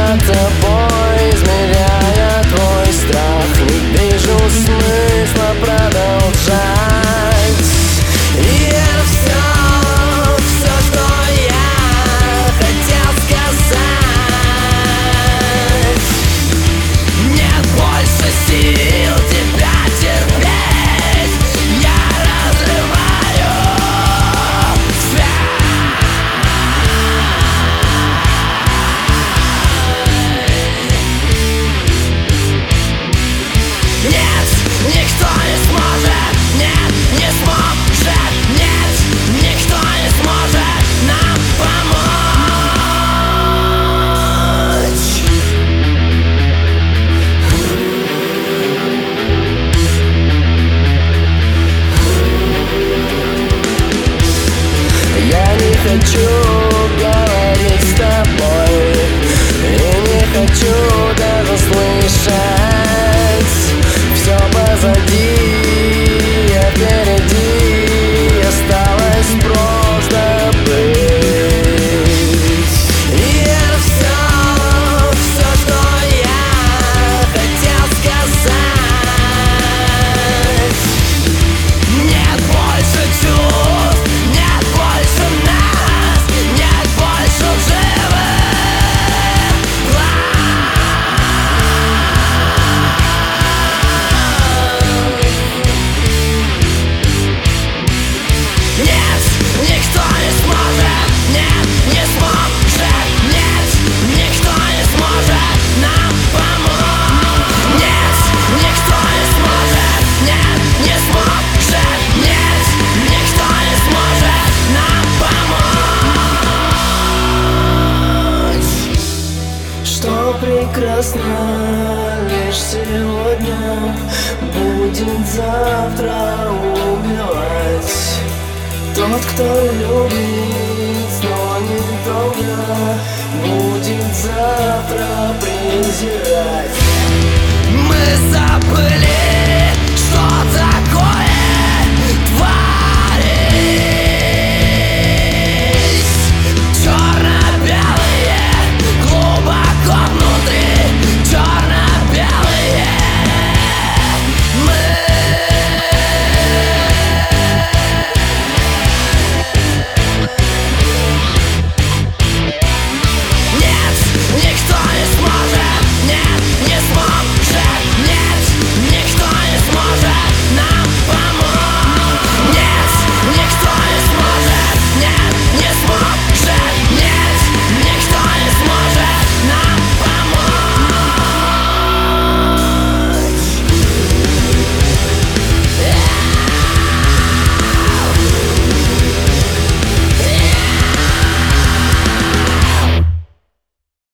за тобой, измеряя твой страх. Не вижу смысла продолжать. И все, что я хотел сказать. Нет больше сил тебя терпеть. Я разрываю связь. Нет, никто не сможет, нет, не сможет, нет, никто не сможет нам помочь. Я не хочу говорить с тобой, и не хочу даже слышать. Все позади, а впереди осталось просто быть. И все, что я хотел сказать. Нет больше чувств, нет больше нас, нет больше лживых глаз. Нет, никто не сможет, нет, не сможет, нет, никто не сможет нам помочь. Нет, никто не сможет, нет, не сможет, нет, никто не сможет нам помочь. Что прекрасно лишь сегодня, будет завтра убивать. Тот, кто любит, но недолго, будет завтра презирать.